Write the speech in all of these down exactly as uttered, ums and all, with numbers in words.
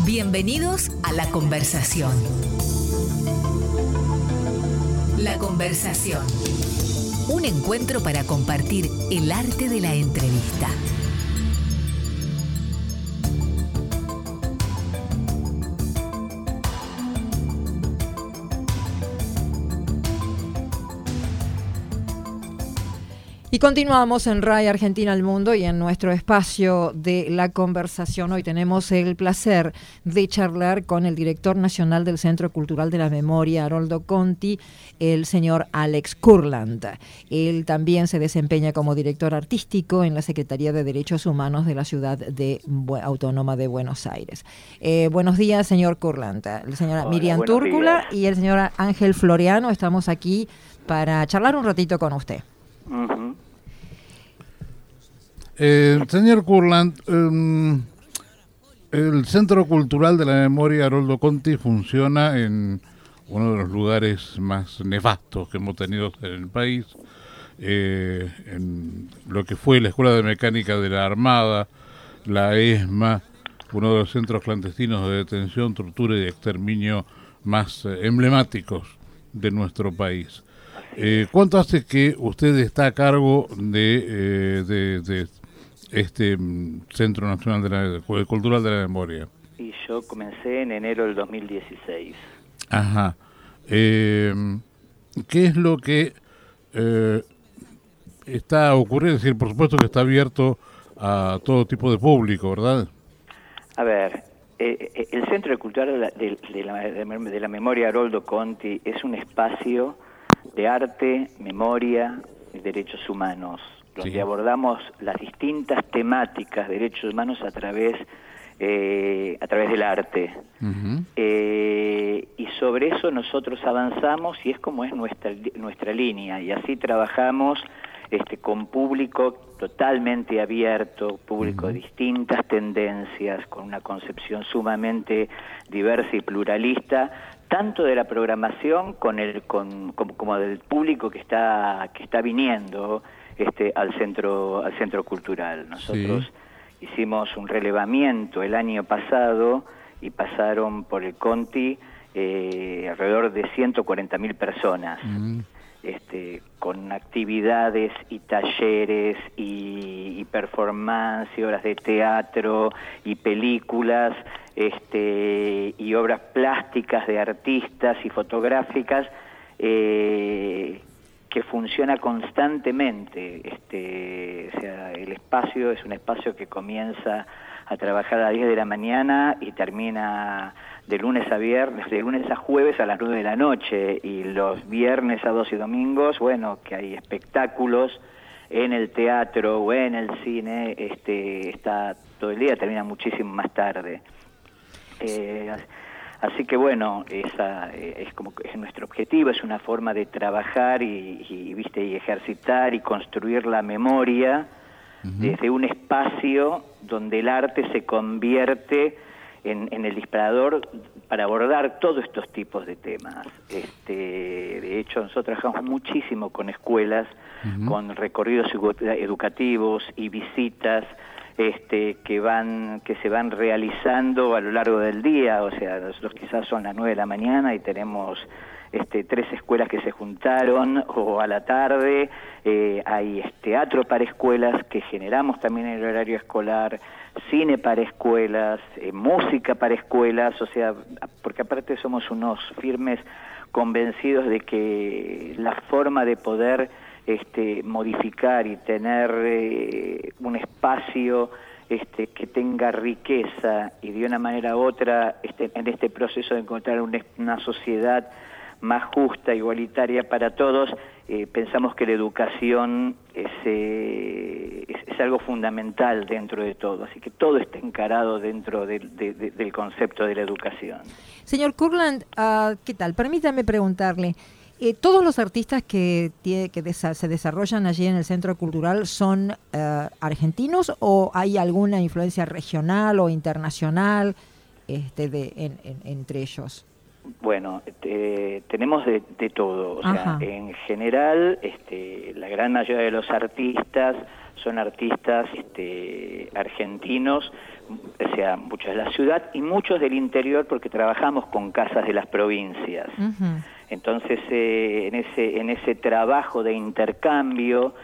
Bienvenidos a La Conversación. La Conversación. Un encuentro para compartir el arte de la entrevista. Y continuamos en RAI Argentina al Mundo y en nuestro espacio de La Conversación. Hoy tenemos el placer de charlar con el director nacional del Centro Cultural de la Memoria, Haroldo Conti, el señor Alex Kurland. Él también se desempeña como director artístico en la Secretaría de Derechos Humanos de la Ciudad de Bu- Autónoma de Buenos Aires. Eh, buenos días, señor Kurland. La señora Hola, Miriam Túrcula y el señor Ángel Floreano estamos aquí para charlar un ratito con usted. Uh-huh. Eh, señor Kurland, eh, el Centro Cultural de la Memoria Haroldo Conti funciona en uno de los lugares más nefastos que hemos tenido en el país, eh, en lo que fue la Escuela de Mecánica de la Armada, la ESMA, uno de los centros clandestinos de detención, tortura y exterminio más eh, emblemáticos de nuestro país. Eh, ¿Cuánto hace que usted está a cargo de, eh, de, de este um, Centro Nacional de la Cultural de la Memoria? Y yo comencé en enero del dos mil dieciséis. Ajá. Eh, ¿Qué es lo que eh, está ocurriendo? Es decir, por supuesto que está abierto a todo tipo de público, ¿verdad? A ver, eh, el Centro Cultural de la, de, de, la, de la Memoria Haroldo Conti es un espacio de arte, memoria y derechos humanos, donde sí. abordamos las distintas temáticas de derechos humanos a través eh, a través del arte. Uh-huh. Eh, y sobre eso nosotros avanzamos y es como es nuestra nuestra línea, y así trabajamos este con público totalmente abierto, público uh-huh. de distintas tendencias, con una concepción sumamente diversa y pluralista, tanto de la programación con el con, como, como del público que está que está viniendo este al centro al centro cultural. Nosotros sí. hicimos un relevamiento el año pasado y pasaron por el Conti eh, alrededor de ciento cuarenta mil personas. Mm. Este, con actividades y talleres y, y performance y obras de teatro y películas este, y obras plásticas de artistas y fotográficas eh, que funciona constantemente. Este, o sea, el espacio es un espacio que comienza a trabajar a las diez de la mañana y termina de lunes a viernes, de lunes a jueves a las nueve de la noche, y los viernes, sábados y domingos, bueno, que hay espectáculos en el teatro o en el cine, este, está todo el día, termina muchísimo más tarde. Eh, así que bueno, esa es como es nuestro objetivo, es una forma de trabajar y, y viste y ejercitar y construir la memoria uh-huh. desde un espacio donde el arte se convierte En, en el disparador para abordar todos estos tipos de temas. Este, de hecho, nosotros trabajamos muchísimo con escuelas, uh-huh. con recorridos educativos y visitas este, que van que se van realizando a lo largo del día. O sea, nosotros quizás son las nueve de la mañana y tenemos este, tres escuelas que se juntaron, o a la tarde eh, hay teatro para escuelas que generamos también en el horario escolar, cine para escuelas, eh, música para escuelas, o sea, porque aparte somos unos firmes convencidos de que la forma de poder este, modificar y tener eh, un espacio este, que tenga riqueza y de una manera u otra este, en este proceso de encontrar una, una sociedad más justa, igualitaria para todos, eh, pensamos que la educación es, eh, es, es algo fundamental dentro de todo, así que todo está encarado dentro de, de, de, del concepto de la educación. Señor Kurland, uh, ¿qué tal? Permítame preguntarle, eh, ¿todos los artistas que, tiene, que desa- se desarrollan allí en el Centro Cultural son uh, argentinos o hay alguna influencia regional o internacional este, de, en, en, entre ellos? Bueno, eh, tenemos de, de todo. O sea, en general, este, la gran mayoría de los artistas son artistas este, argentinos, o sea, muchos de la ciudad y muchos del interior, porque trabajamos con casas de las provincias. Uh-huh. Entonces, eh, en ese en ese trabajo de intercambio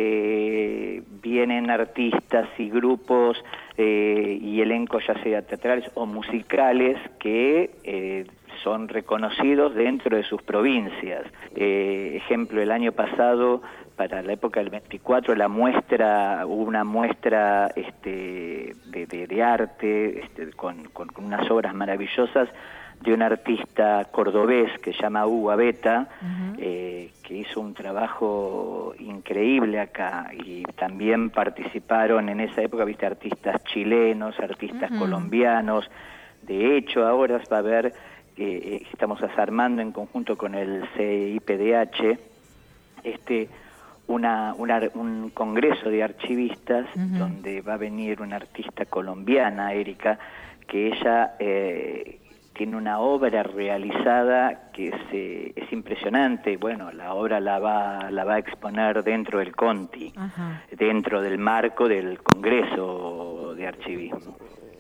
eh, vienen artistas y grupos eh, y elencos, ya sea teatrales o musicales, que eh, son reconocidos dentro de sus provincias. Eh, ejemplo, el año pasado, para la época del veinticuatro, la muestra, hubo una muestra este, de, de, de arte este, con, con, con unas obras maravillosas de un artista cordobés que se llama Hugo Abeta, uh-huh. eh, que hizo un trabajo increíble acá, y también participaron en esa época, viste, artistas chilenos, artistas uh-huh. colombianos. De hecho, ahora va a haber, eh, estamos armando en conjunto con el C I P D H, este Una, una, un congreso de archivistas, uh-huh. donde va a venir una artista colombiana, Erika, que ella eh, tiene una obra realizada que es, eh, es impresionante. Bueno, la obra la va, la va a exponer dentro del Conti, uh-huh. dentro del marco del Congreso de Archivismo.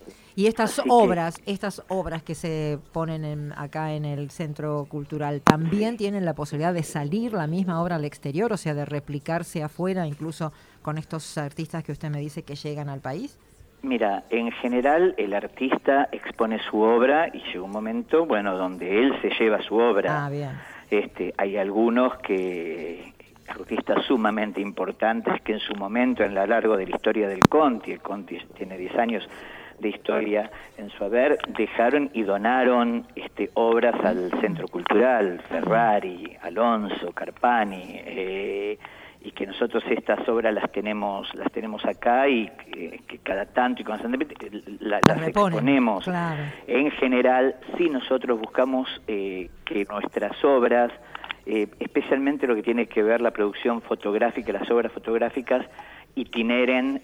Y estas Así obras, que, estas obras que se ponen en, acá en el Centro Cultural, ¿también tienen la posibilidad de salir la misma obra al exterior, o sea, de replicarse afuera, incluso con estos artistas que usted me dice que llegan al país? Mira, en general el artista expone su obra y llega un momento, bueno, donde él se lleva su obra. Ah, bien. Este, hay algunos que... artistas sumamente importantes que en su momento, en lo largo de la historia del Conti, el Conti tiene diez años de historia en su haber, dejaron y donaron este, obras al Centro Cultural, Ferrari, Alonso, Carpani, eh, y que nosotros estas obras las tenemos las tenemos acá y que, que cada tanto y constantemente la, las exponemos. Claro. En general, sí, nosotros buscamos eh, que nuestras obras, eh, especialmente lo que tiene que ver la producción fotográfica, las obras fotográficas, itineren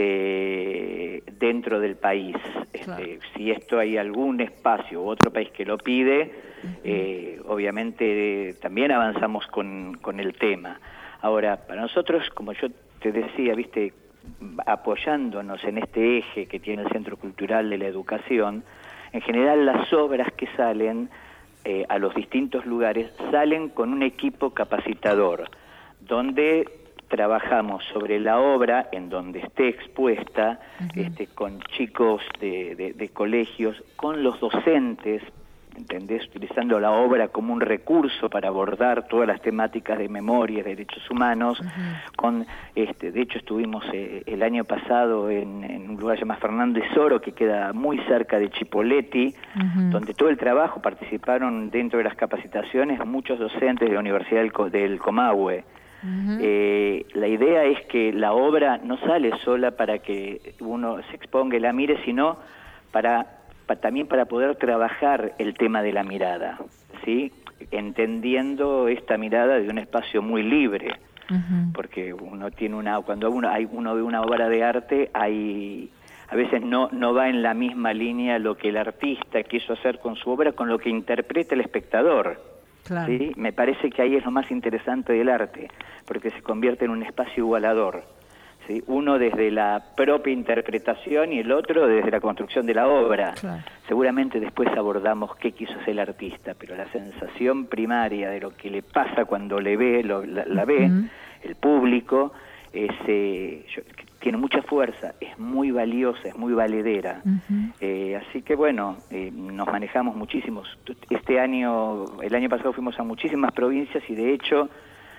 este, dentro del país. Este, claro. Si esto hay algún espacio u otro país que lo pide, uh-huh. eh, obviamente eh, también avanzamos con, con el tema. Ahora, para nosotros, como yo te decía, viste, apoyándonos en este eje que tiene el Centro Cultural de la Educación, en general las obras que salen eh, a los distintos lugares salen con un equipo capacitador, donde trabajamos sobre la obra en donde esté expuesta, uh-huh. este, con chicos de, de, de colegios, con los docentes, ¿entendés? Utilizando la obra como un recurso para abordar todas las temáticas de memoria y derechos humanos. Uh-huh. Con, este, de hecho, estuvimos eh, el año pasado en, en un lugar llamado Fernández Oro, que queda muy cerca de Chipoleti, uh-huh. donde todo el trabajo participaron dentro de las capacitaciones muchos docentes de la Universidad del, del Comahue. Uh-huh. Eh, la idea es que la obra no sale sola para que uno se exponga y la mire, sino para, para también para poder trabajar el tema de la mirada, ¿sí? Entendiendo esta mirada de un espacio muy libre, uh-huh. porque uno tiene una cuando uno hay uno ve una obra de arte, hay a veces no no va en la misma línea lo que el artista quiso hacer con su obra con lo que interpreta el espectador. Claro. ¿Sí? Me parece que ahí es lo más interesante del arte, porque se convierte en un espacio igualador, ¿sí? Uno desde la propia interpretación y el otro desde la construcción de la obra. Claro. Seguramente después abordamos qué quiso hacer el artista, pero la sensación primaria de lo que le pasa cuando le ve, lo, la, la ve, uh-huh. el público, es, eh, yo, tiene mucha fuerza, es muy valiosa, es muy valedera. Uh-huh. Eh, así que bueno, eh, nos manejamos muchísimos. Este año, el año pasado fuimos a muchísimas provincias y de hecho,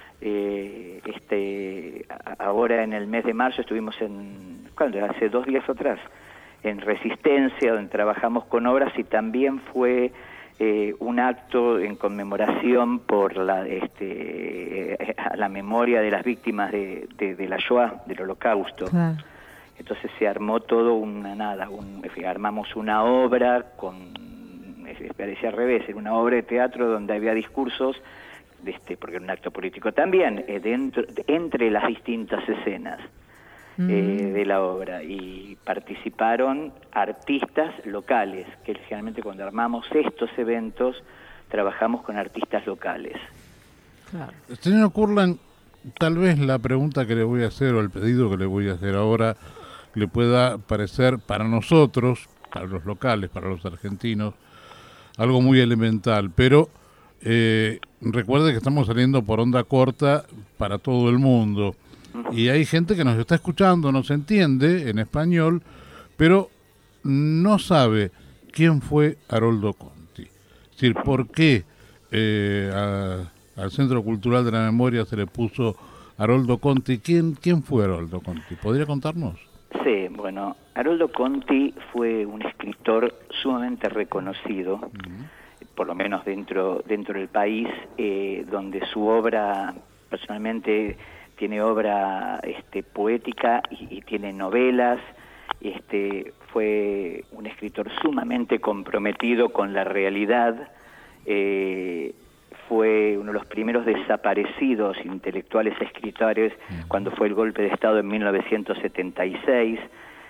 eh, este, ahora en el mes de marzo estuvimos en, ¿cuándo? Hace dos días atrás, en Resistencia, donde trabajamos con obras y también fue eh, un acto en conmemoración por la, este, a la memoria de las víctimas de, de, de la Shoah, del Holocausto. Claro. Entonces se armó todo una nada, un, armamos una obra con, parecía al revés, era una obra de teatro donde había discursos, de este, porque era un acto político también, eh, dentro, de, entre las distintas escenas. mm. eh, de la obra, y participaron artistas locales, que generalmente cuando armamos estos eventos trabajamos con artistas locales. Claro. Señor Kurland, tal vez la pregunta que le voy a hacer o el pedido que le voy a hacer ahora le pueda parecer para nosotros, para los locales, para los argentinos, algo muy elemental, pero eh, recuerde que estamos saliendo por onda corta para todo el mundo y hay gente que nos está escuchando, nos entiende en español, pero no sabe quién fue Haroldo Conti. Es decir, por qué eh, a, al Centro Cultural de la Memoria se le puso Haroldo Conti. ¿Quién, quién fue Haroldo Conti? ¿Podría contarnos? Sí, bueno, Haroldo Conti fue un escritor sumamente reconocido, uh-huh. por lo menos dentro dentro del país, eh, donde su obra, personalmente, tiene obra este, poética y, y tiene novelas. Este, fue un escritor sumamente comprometido con la realidad. Eh, fue uno de los primeros desaparecidos intelectuales escritores cuando fue el golpe de Estado en mil novecientos setenta y seis.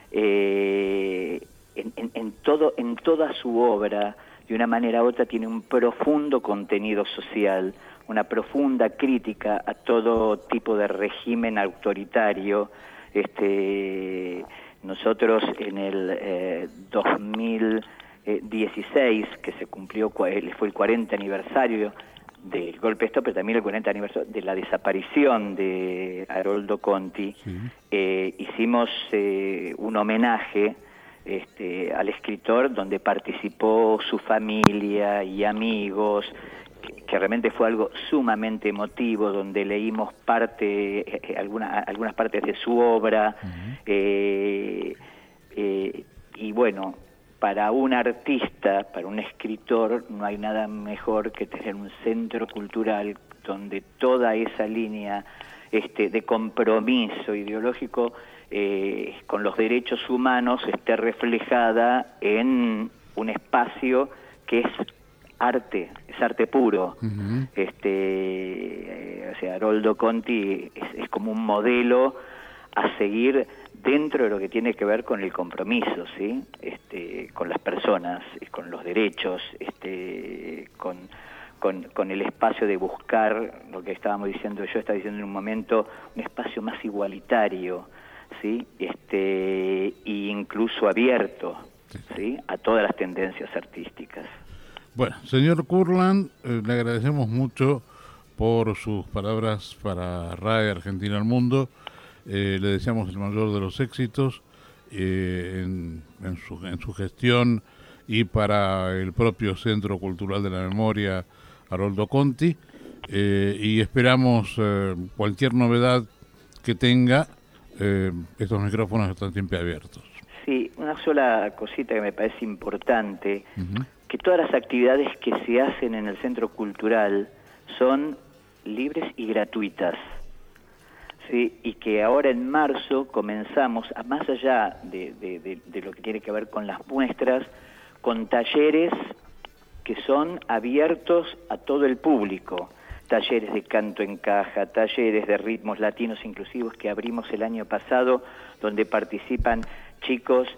Eh, en, en, en, todo, en toda su obra, de una manera u otra, tiene un profundo contenido social, una profunda crítica a todo tipo de régimen autoritario. Este, nosotros en el eh, dos mil dieciséis, que se cumplió, fue el cuarenta aniversario del golpe de Estado, pero también el cuarenta aniversario de la desaparición de Haroldo Conti, sí. eh, hicimos eh, un homenaje este, al escritor, donde participó su familia y amigos, que, que realmente fue algo sumamente emotivo, donde leímos parte, eh, alguna, algunas partes de su obra, uh-huh. eh, eh, y bueno, para un artista, para un escritor, no hay nada mejor que tener un centro cultural donde toda esa línea este, de compromiso ideológico eh, con los derechos humanos esté reflejada en un espacio que es arte, es arte puro. Uh-huh. Este, eh, o sea, Haroldo Conti es, es como un modelo a seguir dentro de lo que tiene que ver con el compromiso, ¿sí? Este, con las personas, con los derechos, este, con, con, con el espacio de buscar, lo que estábamos diciendo, yo estaba diciendo en un momento, un espacio más igualitario, ¿sí? Este, e incluso abierto, ¿sí? A todas las tendencias artísticas. Bueno, señor Kurland, eh, le agradecemos mucho por sus palabras para R A E Argentina al Mundo. Eh, le deseamos el mayor de los éxitos eh, en, en, su, en su gestión y para el propio Centro Cultural de la Memoria Haroldo Conti, eh, y esperamos eh, cualquier novedad que tenga. Eh, estos micrófonos están siempre abiertos. Sí, una sola cosita que me parece importante, uh-huh. que todas las actividades que se hacen en el Centro Cultural son libres y gratuitas. Sí, y que ahora en marzo comenzamos, a más allá de, de, de, de lo que tiene que ver con las muestras, con talleres que son abiertos a todo el público, talleres de canto en caja, talleres de ritmos latinos inclusivos que abrimos el año pasado, donde participan chicos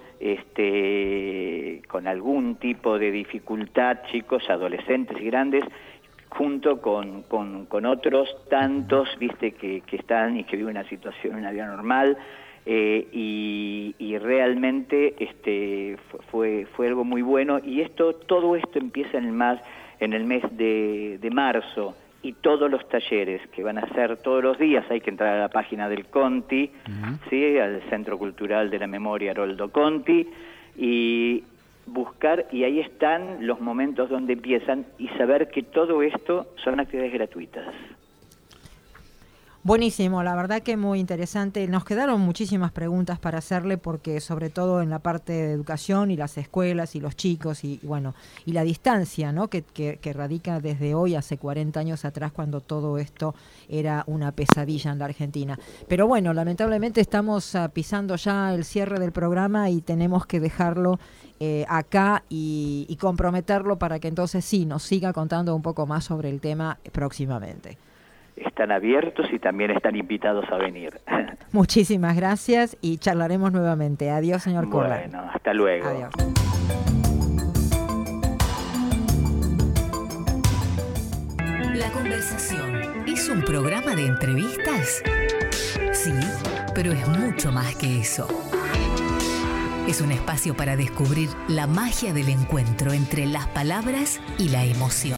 este, con algún tipo de dificultad, chicos, adolescentes y grandes, junto con, con, con otros tantos, viste, que, que están y que viven una situación, una vida normal, eh, y, y realmente este fue fue algo muy bueno. Y esto todo esto empieza en el, más, en el mes de, de marzo, y todos los talleres que van a ser todos los días, hay que entrar a la página del Conti, uh-huh. ¿sí? Al Centro Cultural de la Memoria Haroldo Conti, y buscar, y ahí están los momentos donde empiezan, y saber que todo esto son actividades gratuitas. Buenísimo, la verdad que muy interesante. Nos quedaron muchísimas preguntas para hacerle, porque sobre todo en la parte de educación y las escuelas y los chicos y bueno, y la distancia, ¿no? que, que, que radica desde hoy hace cuarenta años atrás, cuando todo esto era una pesadilla en la Argentina. Pero bueno, lamentablemente estamos uh, pisando ya el cierre del programa y tenemos que dejarlo eh, acá y, y comprometerlo para que entonces sí nos siga contando un poco más sobre el tema próximamente. están abiertos y también están invitados a venir. Muchísimas gracias y charlaremos nuevamente. Adiós, señor Kurland. Bueno, hasta luego. Adiós. La Conversación es un programa de entrevistas. Sí, pero es mucho más que eso. Es un espacio para descubrir la magia del encuentro entre las palabras y la emoción.